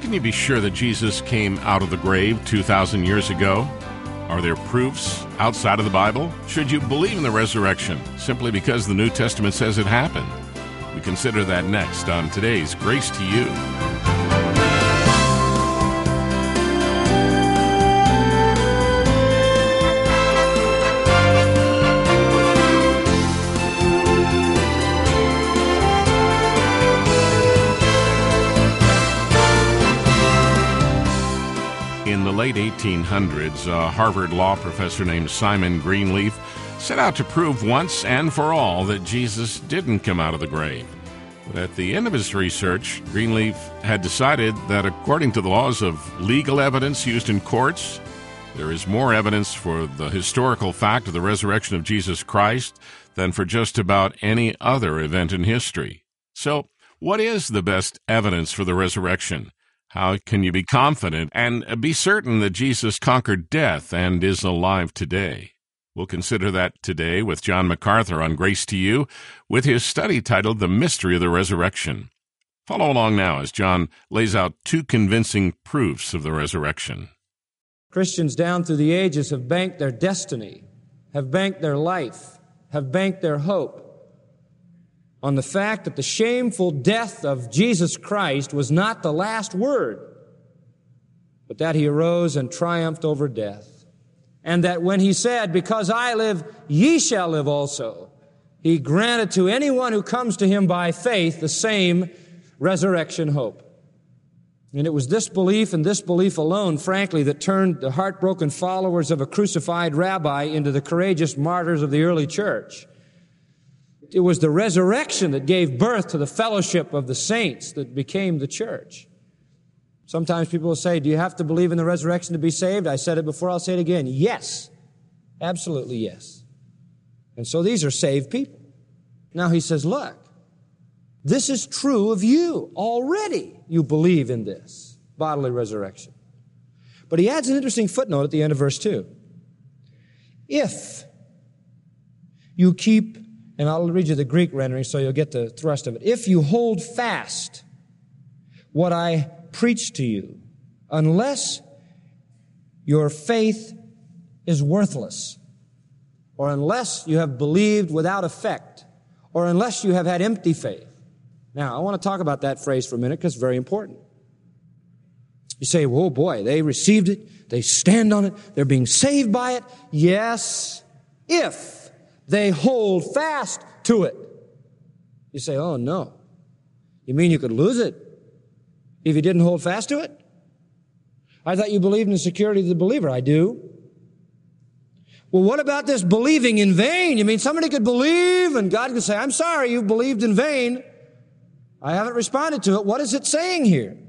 can you be sure that Jesus came out of the grave 2,000 years ago? Are there proofs outside of the Bible? Should you believe in the resurrection simply because the New Testament says it happened? We consider that next on today's Grace to You. In the late 1800s, a Harvard law professor named Simon Greenleaf set out to prove once and for all that Jesus didn't come out of the grave. But at the end of his research, Greenleaf had decided that according to the laws of legal evidence used in courts, there is more evidence for the historical fact of the resurrection of Jesus Christ than for just about any other event in history. So, what is the best evidence for the resurrection? How can you be confident and be certain that Jesus conquered death and is alive today? We'll consider that today with John MacArthur on Grace to You with his study titled The Mystery of the Resurrection. Follow along now as John lays out two convincing proofs of the resurrection. Christians down through the ages have banked their destiny, have banked their life, have banked their hope on the fact that the shameful death of Jesus Christ was not the last word, but that he arose and triumphed over death. And that when he said, "Because I live, ye shall live also," he granted to anyone who comes to him by faith the same resurrection hope. And it was this belief and this belief alone, frankly, that turned the heartbroken followers of a crucified rabbi into the courageous martyrs of the early church. It was the resurrection that gave birth to the fellowship of the saints that became the church. Sometimes people will say, do you have to believe in the resurrection to be saved? I said it before, I'll say it again. Yes. Absolutely yes. And so these are saved people. Now he says, look, this is true of you already. You believe in this bodily resurrection. But he adds an interesting footnote at the end of verse 2. If you keep, and I'll read you the Greek rendering so you'll get the thrust of it. If you hold fast what I preach to you, unless your faith is worthless, or unless you have believed without effect, or unless you have had empty faith. Now, I want to talk about that phrase for a minute because it's very important. You say, oh boy, they received it, they stand on it, they're being saved by it. Yes, if they hold fast to it. You say, oh no. You mean you could lose it if you didn't hold fast to it? I thought you believed in the security of the believer. I do. Well, what about this believing in vain? You mean somebody could believe and God could say, I'm sorry, you believed in vain. I haven't responded to it. What is it saying here?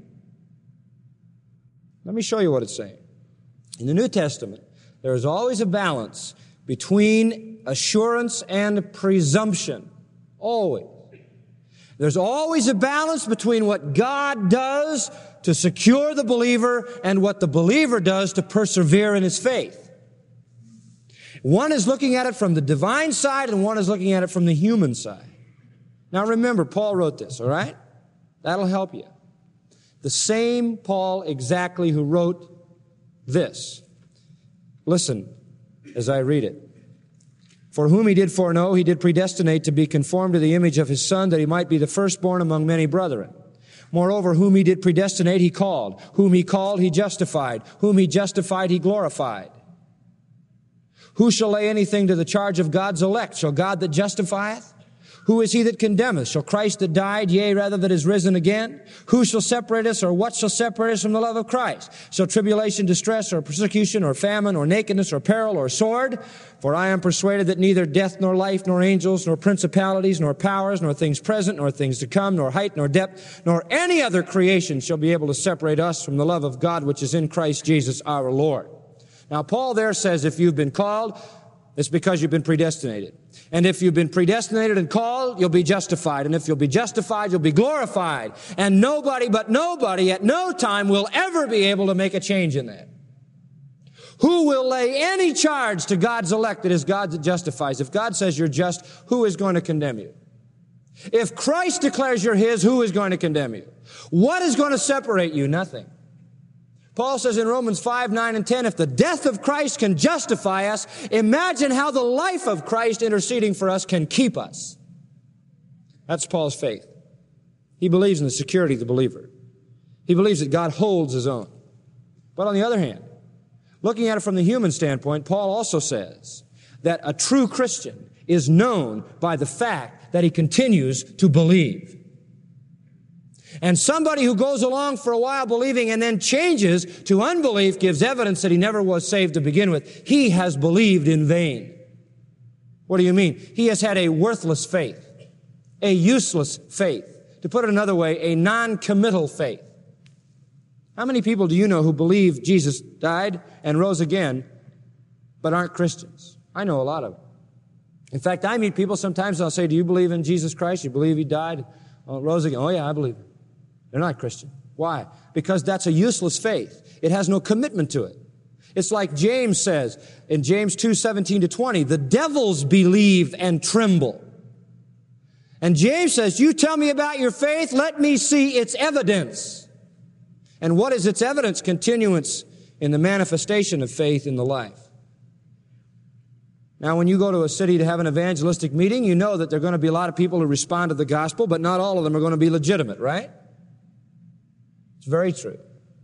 Let me show you what it's saying. In the New Testament, there is always a balance between assurance and presumption. Always. There's always a balance between what God does to secure the believer and what the believer does to persevere in his faith. One is looking at it from the divine side and one is looking at it from the human side. Now remember, Paul wrote this, all right? That'll help you. The same Paul exactly who wrote this. Listen as I read it. For whom he did foreknow, he did predestinate to be conformed to the image of his Son, that he might be the firstborn among many brethren. Moreover, whom he did predestinate, he called. Whom he called, he justified. Whom he justified, he glorified. Who shall lay anything to the charge of God's elect? Shall God that justifieth? Who is he that condemneth? Shall Christ that died, yea, rather that is risen again? Who shall separate us, or what shall separate us from the love of Christ? Shall tribulation, distress, or persecution, or famine, or nakedness, or peril, or sword? For I am persuaded that neither death, nor life, nor angels, nor principalities, nor powers, nor things present, nor things to come, nor height, nor depth, nor any other creation shall be able to separate us from the love of God which is in Christ Jesus our Lord. Now, Paul there says if you've been called, it's because you've been predestinated. And if you've been predestinated and called, you'll be justified. And if you'll be justified, you'll be glorified. And nobody at no time will ever be able to make a change in that. Who will lay any charge to God's elect? It is God that justifies. If God says you're just, who is going to condemn you? If Christ declares you're His, who is going to condemn you? What is going to separate you? Nothing. Paul says in Romans 5, 9, and 10, if the death of Christ can justify us, imagine how the life of Christ interceding for us can keep us. That's Paul's faith. He believes in the security of the believer. He believes that God holds His own. But on the other hand, looking at it from the human standpoint, Paul also says that a true Christian is known by the fact that he continues to believe. And somebody who goes along for a while believing and then changes to unbelief gives evidence that he never was saved to begin with. He has believed in vain. What do you mean? He has had a worthless faith, a useless faith. To put it another way, a non-committal faith. How many people do you know who believe Jesus died and rose again, but aren't Christians? I know a lot of them. In fact, I meet people sometimes and I'll say, do you believe in Jesus Christ? You believe He died, rose again? Oh yeah, I believe it. They're not Christian. Why? Because that's a useless faith. It has no commitment to it. It's like James says in James 2:17-20, the devils believe and tremble. And James says, you tell me about your faith, let me see its evidence. And what is its evidence? Continuance in the manifestation of faith in the life. Now, when you go to a city to have an evangelistic meeting, you know that there are going to be a lot of people who respond to the gospel, but not all of them are going to be legitimate, right? It's very true.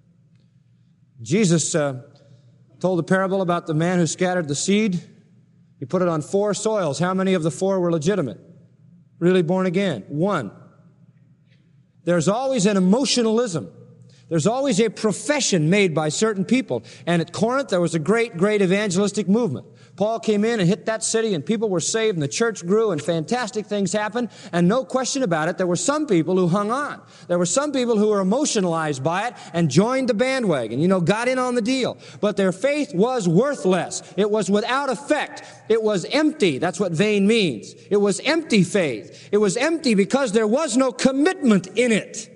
Jesus told a parable about the man who scattered the seed. He put it on 4 soils. How many of the 4 were legitimate? Really born again? 1. There's always an emotionalism. There's always a profession made by certain people. And at Corinth, there was a great evangelistic movement. Paul came in and hit that city and people were saved and the church grew and fantastic things happened. And no question about it, there were some people who hung on. There were some people who were emotionalized by it and joined the bandwagon, got in on the deal. But their faith was worthless. It was without effect. It was empty. That's what vain means. It was empty faith. It was empty because there was no commitment in it.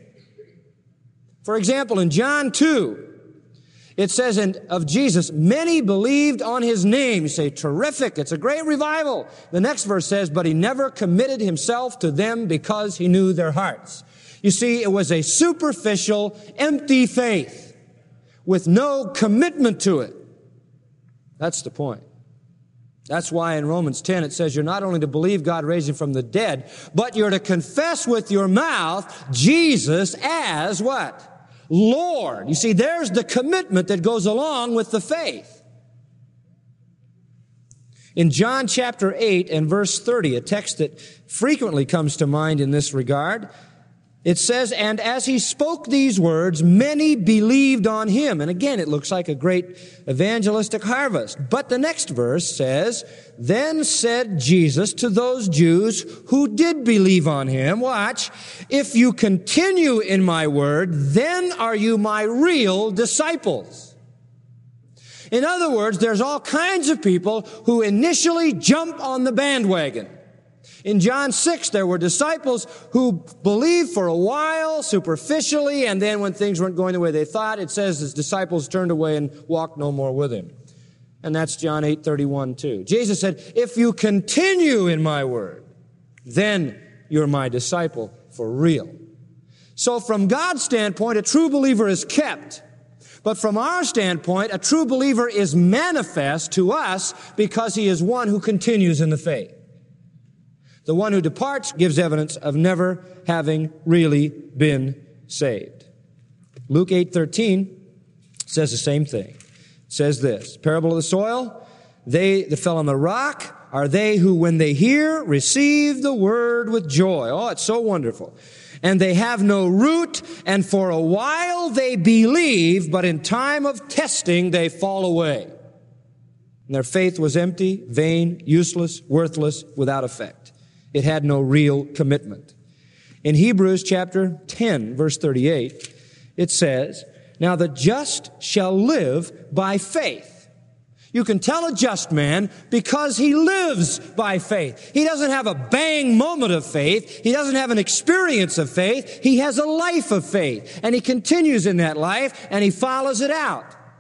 For example, in John 2, it says of Jesus, many believed on His name. You say, terrific, it's a great revival. The next verse says, but He never committed Himself to them because He knew their hearts. You see, it was a superficial, empty faith with no commitment to it. That's the point. That's why in Romans 10 it says you're not only to believe God raised Him from the dead, but you're to confess with your mouth Jesus as what? Lord. You see, there's the commitment that goes along with the faith. In John chapter 8 and verse 30, a text that frequently comes to mind in this regard, it says, and as He spoke these words, many believed on Him. And again, it looks like a great evangelistic harvest. But the next verse says, then said Jesus to those Jews who did believe on Him, watch, if you continue in my word, then are you my real disciples. In other words, there's all kinds of people who initially jump on the bandwagon. In John 6, there were disciples who believed for a while, superficially, and then when things weren't going the way they thought, it says His disciples turned away and walked no more with Him. And that's John 8:31 too. Jesus said, if you continue in my word, then you're my disciple for real. So from God's standpoint, a true believer is kept. But from our standpoint, a true believer is manifest to us because he is one who continues in the faith. The one who departs gives evidence of never having really been saved. Luke 8:13 says the same thing. It says this, parable of the soil, they that fell on the rock are they who, when they hear, receive the word with joy. Oh, it's so wonderful. And they have no root, and for a while they believe, but in time of testing they fall away. And their faith was empty, vain, useless, worthless, without effect. It had no real commitment. In Hebrews chapter 10, verse 38, it says, now the just shall live by faith. You can tell a just man because he lives by faith. He doesn't have a bang moment of faith. He doesn't have an experience of faith. He has a life of faith. And he continues in that life and he follows it out.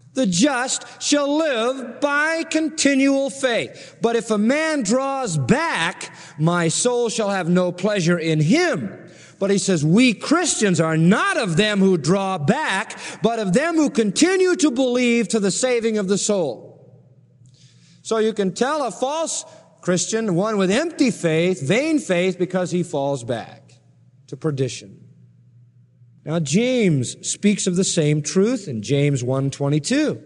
The just shall live by continual faith. But if a man draws back, my soul shall have no pleasure in him. But he says, we Christians are not of them who draw back, but of them who continue to believe to the saving of the soul. So you can tell a false Christian, one with empty faith, vain faith, because he falls back to perdition. Now, James speaks of the same truth in James 1:22.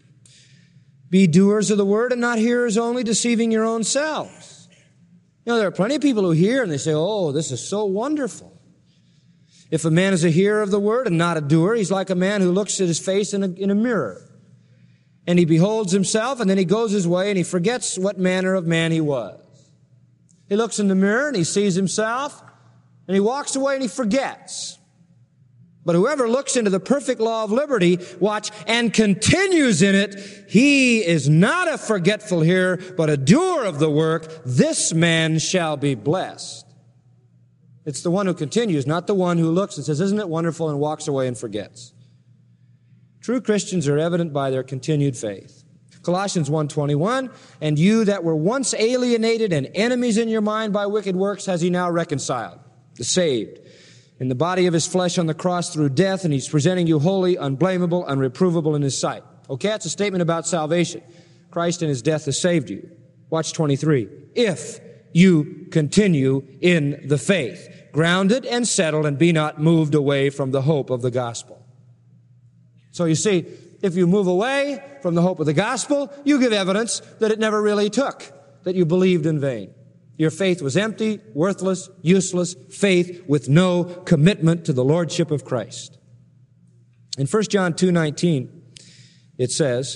Be doers of the word and not hearers only, deceiving your own selves. You know, there are plenty of people who hear and they say, oh, this is so wonderful. If a man is a hearer of the word and not a doer, he's like a man who looks at his face in a mirror. And he beholds himself and then he goes his way and he forgets what manner of man he was. He looks in the mirror and he sees himself and he walks away and he forgets. But whoever looks into the perfect law of liberty, watch, and continues in it, he is not a forgetful hearer, but a doer of the work. This man shall be blessed. It's the one who continues, not the one who looks and says, isn't it wonderful, and walks away and forgets. True Christians are evident by their continued faith. Colossians 1:21, and you that were once alienated and enemies in your mind by wicked works, has he now reconciled, saved, in the body of his flesh on the cross through death, and he's presenting you holy, unblameable, unreprovable in his sight. Okay, that's a statement about salvation. Christ in his death has saved you. Watch 23. If you continue in the faith, grounded and settled, and be not moved away from the hope of the gospel. So you see, if you move away from the hope of the gospel, you give evidence that it never really took, that you believed in vain. Your faith was empty, worthless, useless, faith with no commitment to the lordship of Christ. In 1 John 2:19, it says,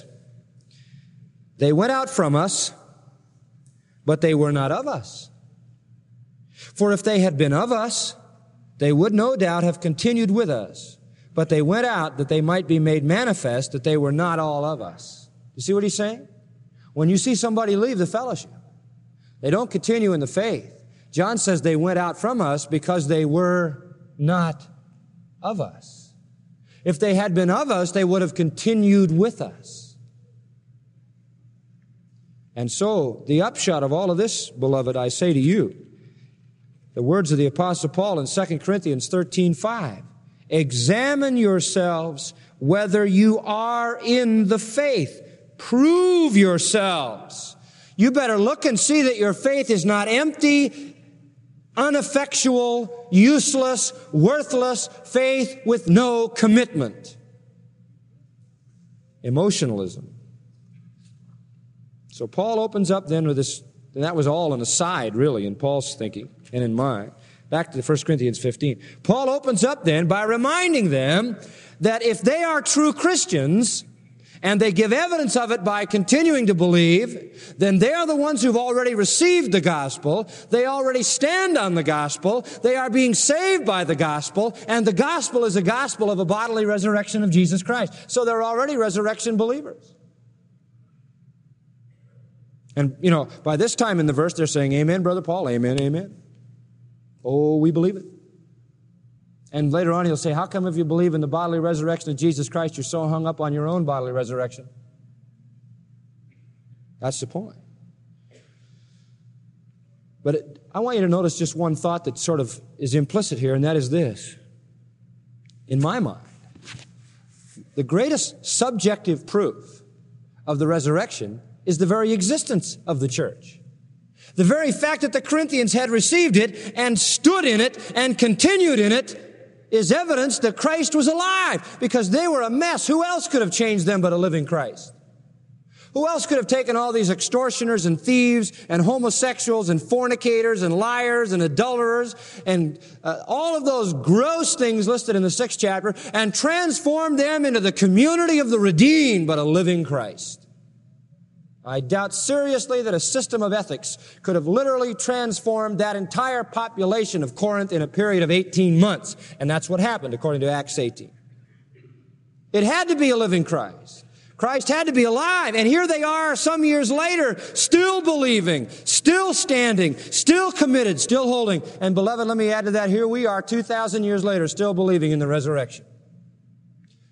they went out from us, but they were not of us. For if they had been of us, they would no doubt have continued with us. But they went out that they might be made manifest that they were not all of us. You see what he's saying? When you see somebody leave the fellowship, they don't continue in the faith. John says they went out from us because they were not of us. If they had been of us, they would have continued with us. And so, the upshot of all of this, beloved, I say to you, the words of the Apostle Paul in 2 Corinthians 13:5, examine yourselves whether you are in the faith. Prove yourselves. You better look and see that your faith is not empty, ineffectual, useless, worthless faith with no commitment. Emotionalism. So Paul opens up then with this, and that was all an aside, really, in Paul's thinking and in mine. Back to 1 Corinthians 15. Paul opens up then by reminding them that if they are true Christians, and they give evidence of it by continuing to believe, then they are the ones who've already received the gospel. They already stand on the gospel. They are being saved by the gospel. And the gospel is a gospel of a bodily resurrection of Jesus Christ. So they're already resurrection believers. And, you know, by this time in the verse, they're saying, amen, Brother Paul, amen, amen. Oh, we believe it. And later on he'll say, how come if you believe in the bodily resurrection of Jesus Christ, you're so hung up on your own bodily resurrection? That's the point. But I want you to notice just one thought that sort of is implicit here, and that is this. In my mind, the greatest subjective proof of the resurrection is the very existence of the church. The very fact that the Corinthians had received it and stood in it and continued in it is evidence that Christ was alive, because they were a mess. Who else could have changed them but a living Christ? Who else could have taken all these extortioners and thieves and homosexuals and fornicators and liars and adulterers and all of those gross things listed in the 6th chapter and transformed them into the community of the redeemed but a living Christ? I doubt seriously that a system of ethics could have literally transformed that entire population of Corinth in a period of 18 months. And that's what happened, according to Acts 18. It had to be a living Christ. Christ had to be alive. And here they are some years later, still believing, still standing, still committed, still holding. And beloved, let me add to that, here we are 2,000 years later, still believing in the resurrection.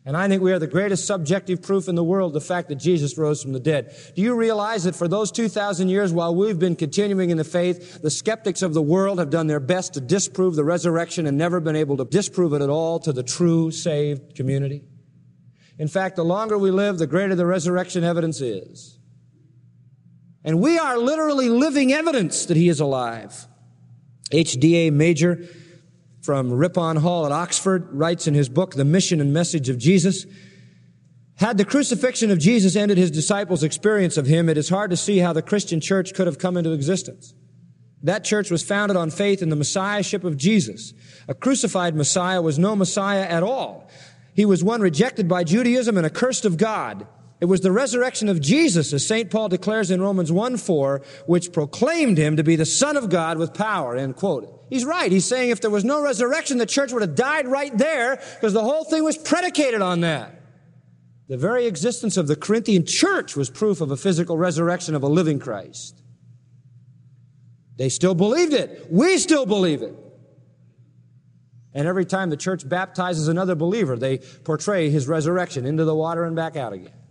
And I think we are the greatest subjective proof in the world, the fact that Jesus rose from the dead. Do you realize that for those 2,000 years while we've been continuing in the faith, the skeptics of the world have done their best to disprove the resurrection and never been able to disprove it at all to the true saved community? In fact, the longer we live, the greater the resurrection evidence is. And we are literally living evidence that He is alive. H.D.A. Major from Ripon Hall at Oxford writes in his book, The Mission and Message of Jesus, had the crucifixion of Jesus ended His disciples' experience of Him, it is hard to see how the Christian church could have come into existence. That church was founded on faith in the Messiahship of Jesus. A crucified Messiah was no Messiah at all. He was one rejected by Judaism and accursed of God. It was the resurrection of Jesus, as St. Paul declares in Romans 1:4, which proclaimed Him to be the Son of God with power, end quote. He's right. He's saying if there was no resurrection, the church would have died right there because the whole thing was predicated on that. The very existence of the Corinthian church was proof of a physical resurrection of a living Christ. They still believed it. We still believe it. And every time the church baptizes another believer, they portray His resurrection into the water and back out again.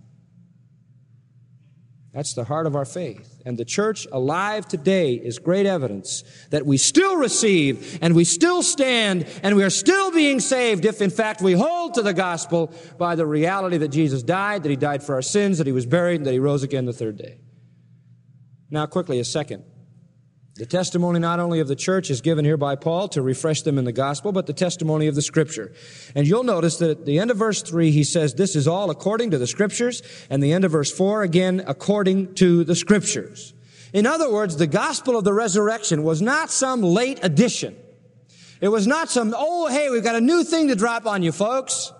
That's the heart of our faith. And the church alive today is great evidence that we still receive and we still stand and we are still being saved if in fact we hold to the gospel by the reality that Jesus died, that He died for our sins, that He was buried, and that He rose again the third day. Now quickly, a second. The testimony not only of the church is given here by Paul to refresh them in the gospel, but the testimony of the Scripture. And you'll notice that at the end of verse 3, he says, this is all according to the Scriptures, and the end of verse 4, again, according to the Scriptures. In other words, the gospel of the resurrection was not some late addition. It was not some, oh, hey, we've got a new thing to drop on you, folks.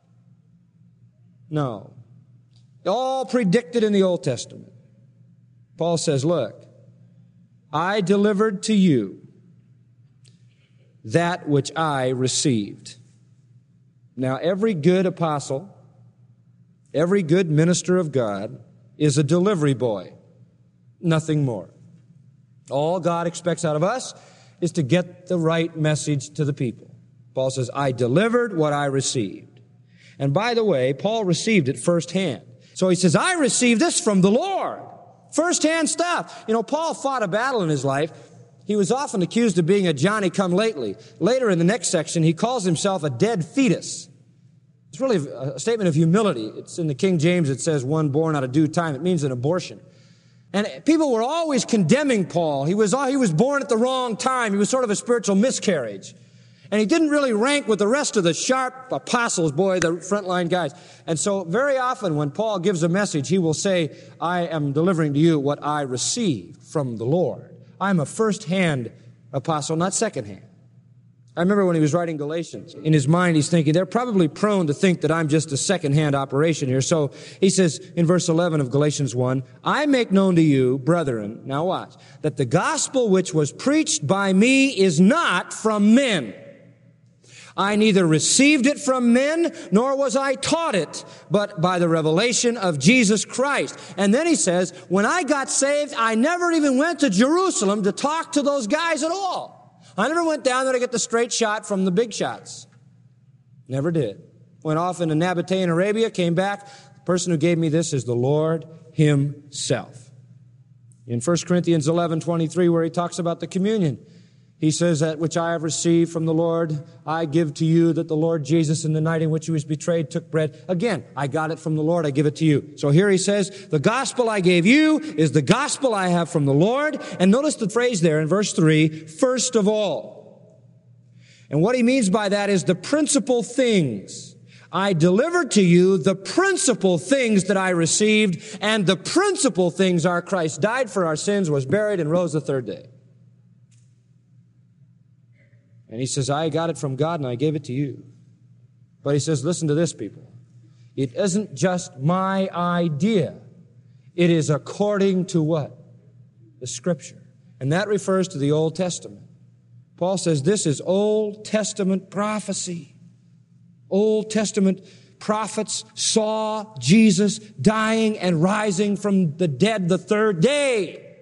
No. All predicted in the Old Testament. Paul says, look, I delivered to you that which I received. Now, every good apostle, every good minister of God is a delivery boy. Nothing more. All God expects out of us is to get the right message to the people. Paul says, I delivered what I received. And by the way, Paul received it firsthand. So he says, I received this from the Lord. First-hand stuff. You know, Paul fought a battle in his life. He was often accused of being a Johnny-come-lately. Later in the next section, he calls himself a dead fetus. It's really a statement of humility. It's in the King James, it says, one born out of due time. It means an abortion. And people were always condemning Paul. He was born at the wrong time. He was sort of a spiritual miscarriage. And he didn't really rank with the rest of the sharp apostles, boy, the frontline guys. And so very often when Paul gives a message, he will say, I am delivering to you what I received from the Lord. I'm a first-hand apostle, not second-hand. I remember when he was writing Galatians, in his mind he's thinking, they're probably prone to think that I'm just a second-hand operation here. So he says in verse 11 of Galatians 1, I make known to you, brethren, now watch, that the gospel which was preached by me is not from men. I neither received it from men, nor was I taught it, but by the revelation of Jesus Christ. And then he says, when I got saved, I never even went to Jerusalem to talk to those guys at all. I never went down there to get the straight shot from the big shots. Never did. Went off into Nabatean Arabia, came back. The person who gave me this is the Lord Himself. In 1 Corinthians 11:23, where he talks about the communion, he says, that which I have received from the Lord, I give to you, that the Lord Jesus in the night in which He was betrayed took bread. Again, I got it from the Lord, I give it to you. So here he says, the gospel I gave you is the gospel I have from the Lord. And notice the phrase there in verse 3, first of all. And what he means by that is the principal things. I delivered to you the principal things that I received, and the principal things are Christ died for our sins, was buried, and rose the third day. And he says, I got it from God and I gave it to you. But he says, listen to this, people. It isn't just my idea. It is according to what? The Scripture. And that refers to the Old Testament. Paul says this is Old Testament prophecy. Old Testament prophets saw Jesus dying and rising from the dead the third day.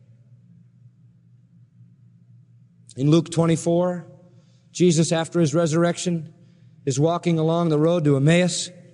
In Luke 24, Jesus, after His resurrection, is walking along the road to Emmaus.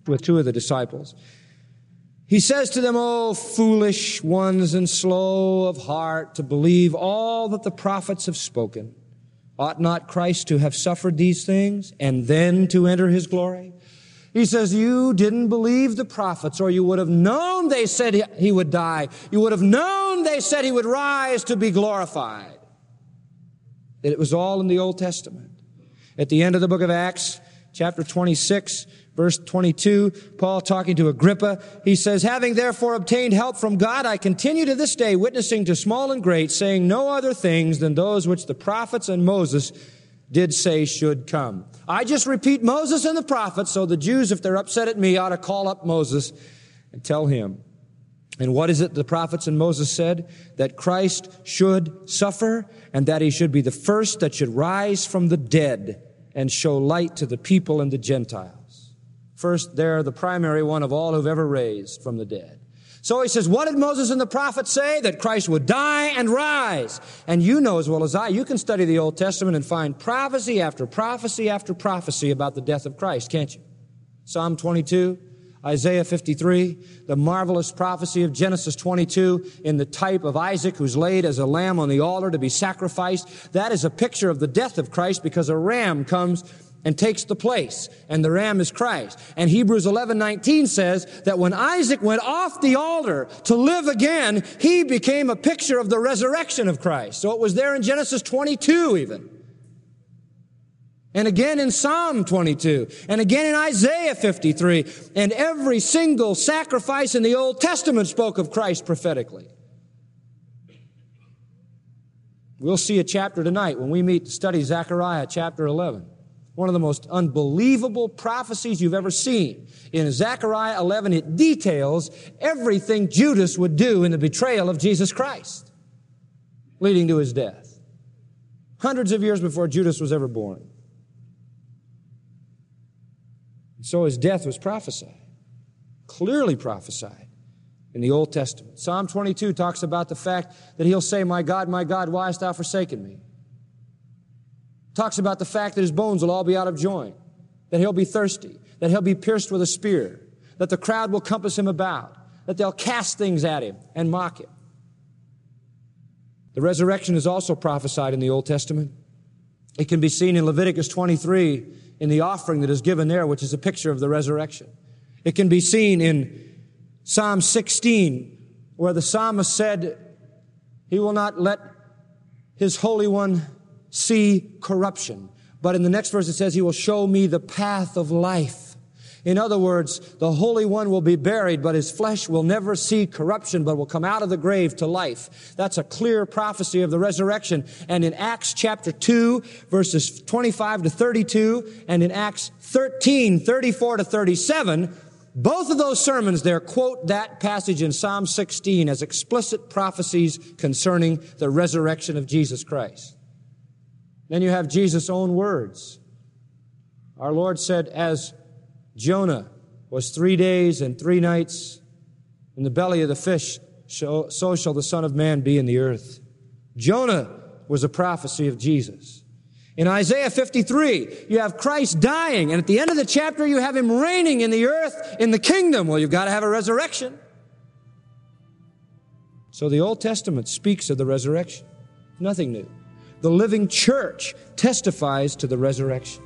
with two of the disciples. He says to them, "O foolish ones and slow of heart to believe all that the prophets have spoken. Ought not Christ to have suffered these things and then to enter his glory?" He says, you didn't believe the prophets, or you would have known they said he would die. You would have known they said he would rise to be glorified. That it was all in the Old Testament. At the end of the book of Acts, chapter 26, verse 22, Paul talking to Agrippa, he says, "Having therefore obtained help from God, I continue to this day, witnessing to small and great, saying no other things than those which the prophets and Moses did say should come." I just repeat Moses and the prophets, so the Jews, if they're upset at me, ought to call up Moses and tell him. And what is it the prophets and Moses said? That Christ should suffer, and that he should be the first that should rise from the dead and show light to the people and the Gentiles. First, they're the primary one of all who've ever raised from the dead. So he says, what did Moses and the prophets say? That Christ would die and rise. And you know as well as I, you can study the Old Testament and find prophecy after prophecy after prophecy about the death of Christ, can't you? Psalm 22, Isaiah 53, the marvelous prophecy of Genesis 22 in the type of Isaac who's laid as a lamb on the altar to be sacrificed. That is a picture of the death of Christ because a ram comes and takes the place, and the ram is Christ. And Hebrews 11:19 says that when Isaac went off the altar to live again, he became a picture of the resurrection of Christ. So it was there in Genesis 22 even. And again in Psalm 22, and again in Isaiah 53, and every single sacrifice in the Old Testament spoke of Christ prophetically. We'll see a chapter tonight when we meet to study Zechariah chapter 11. One of the most unbelievable prophecies you've ever seen. In Zechariah 11, it details everything Judas would do in the betrayal of Jesus Christ, leading to his death. Hundreds of years before Judas was ever born. So his death was prophesied, clearly prophesied in the Old Testament. Psalm 22 talks about the fact that he'll say, my God, why hast thou forsaken me? Talks about the fact that his bones will all be out of joint, that he'll be thirsty, that he'll be pierced with a spear, that the crowd will compass him about, that they'll cast things at him and mock him. The resurrection is also prophesied in the Old Testament. It can be seen in Leviticus 23 in the offering that is given there, which is a picture of the resurrection. It can be seen in Psalm 16, where the psalmist said, he will not let his Holy One see corruption. But in the next verse it says, he will show me the path of life. In other words, the Holy One will be buried, but his flesh will never see corruption, but will come out of the grave to life. That's a clear prophecy of the resurrection. And in Acts chapter 2, verses 25 to 32, and in Acts 13, 34 to 37, both of those sermons there quote that passage in Psalm 16 as explicit prophecies concerning the resurrection of Jesus Christ. Then you have Jesus' own words. Our Lord said, as Jonah was 3 days and 3 nights in the belly of the fish, so shall the Son of Man be in the earth. Jonah was a prophecy of Jesus. In Isaiah 53, you have Christ dying, and at the end of the chapter, you have him reigning in the earth in the kingdom. Well, you've got to have a resurrection. So the Old Testament speaks of the resurrection. Nothing new. The living church testifies to the resurrection.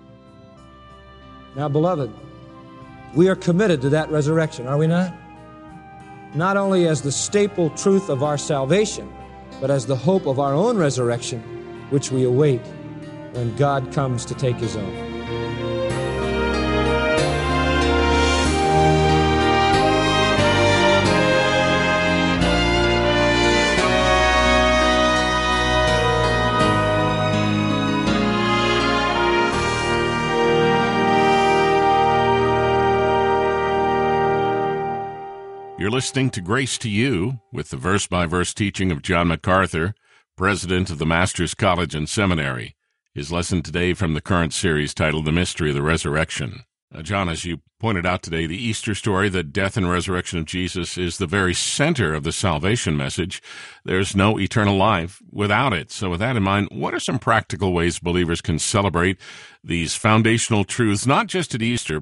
Now, beloved, we are committed to that resurrection, are we not? Not only as the staple truth of our salvation, but as the hope of our own resurrection, which we await when God comes to take his own. You're listening to Grace to You with the verse-by-verse teaching of John MacArthur, president of the Master's College and Seminary. His lesson today from the current series titled The Mystery of the Resurrection. John, as you pointed out today, the Easter story, the death and resurrection of Jesus, is the very center of the salvation message. There's no eternal life without it. So with that in mind, what are some practical ways believers can celebrate these foundational truths, not just at Easter, but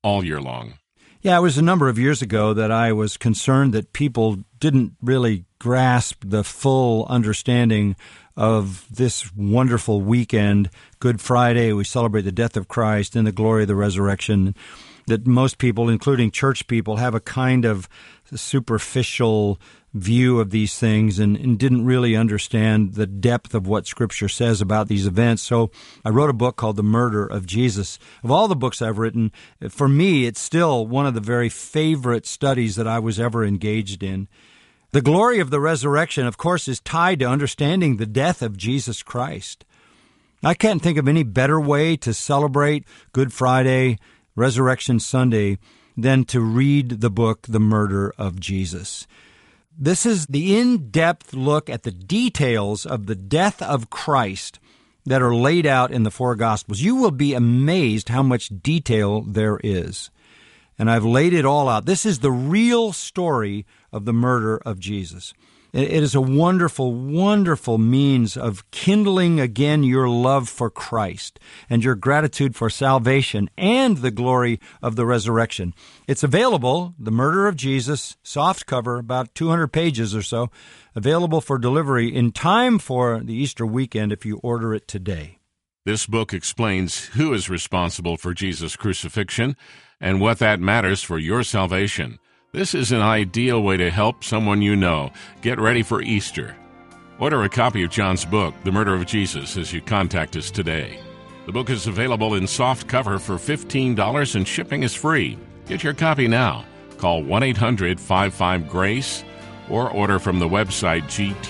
all year long. Yeah, it was a number of years ago that I was concerned that people didn't really grasp the full understanding of this wonderful weekend, Good Friday. We celebrate the death of Christ and the glory of the resurrection, that most people, including church people, have a kind of superficial view of these things and didn't really understand the depth of what Scripture says about these events. So I wrote a book called The Murder of Jesus. Of all the books I've written, for me, it's still one of the very favorite studies that I was ever engaged in. The glory of the resurrection, of course, is tied to understanding the death of Jesus Christ. I can't think of any better way to celebrate Good Friday, Resurrection Sunday, than to read the book, The Murder of Jesus. This is the in-depth look at the details of the death of Christ that are laid out in the four Gospels. You will be amazed how much detail there is. And I've laid it all out. This is the real story of the murder of Jesus. It is a wonderful, wonderful means of kindling again your love for Christ and your gratitude for salvation and the glory of the resurrection. It's available, The Murder of Jesus, soft cover, about 200 pages or so, available for delivery in time for the Easter weekend if you order it today. This book explains who is responsible for Jesus' crucifixion and what that matters for your salvation. This is an ideal way to help someone you know get ready for Easter. Order a copy of John's book, The Murder of Jesus, as you contact us today. The book is available in soft cover for $15 and shipping is free. Get your copy now. Call 1-800-55-GRACE or order from the website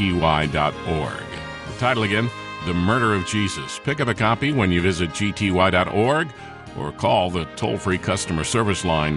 gty.org. The title again, The Murder of Jesus. Pick up a copy when you visit gty.org or call the toll-free customer service line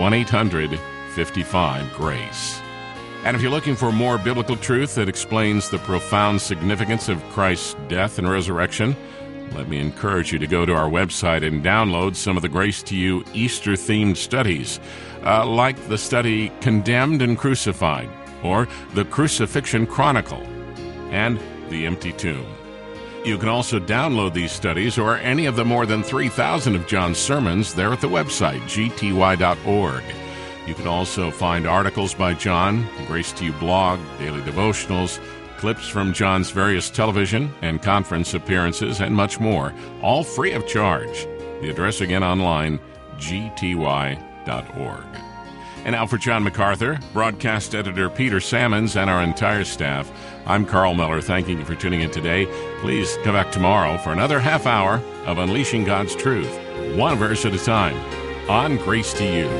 1-800-55-GRACE. And if you're looking for more biblical truth that explains the profound significance of Christ's death and resurrection, let me encourage you to go to our website and download some of the Grace to You Easter-themed studies, like the study Condemned and Crucified, or the Crucifixion Chronicle, and The Empty Tomb. You can also download these studies or any of the more than 3,000 of John's sermons there at the website, gty.org. You can also find articles by John, Grace to You blog, daily devotionals, clips from John's various television and conference appearances, and much more, all free of charge. The address again online, gty.org. And now for John MacArthur, broadcast editor Peter Sammons, and our entire staff, I'm Carl Miller, thanking you for tuning in today. Please come back tomorrow for another half hour of Unleashing God's Truth, one verse at a time, on Grace to You.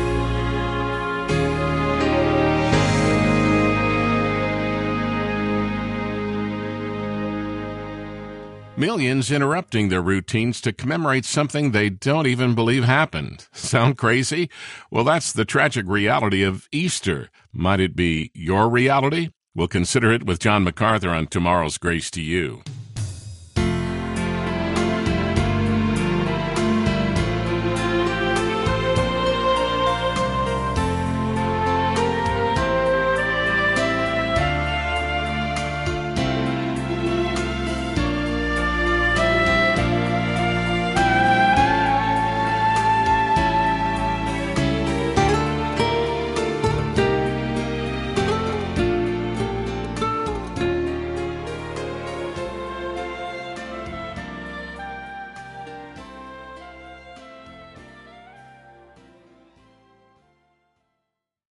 Millions interrupting their routines to commemorate something they don't even believe happened. Sound crazy? Well, that's the tragic reality of Easter. Might it be your reality? We'll consider it with John MacArthur on tomorrow's Grace to You.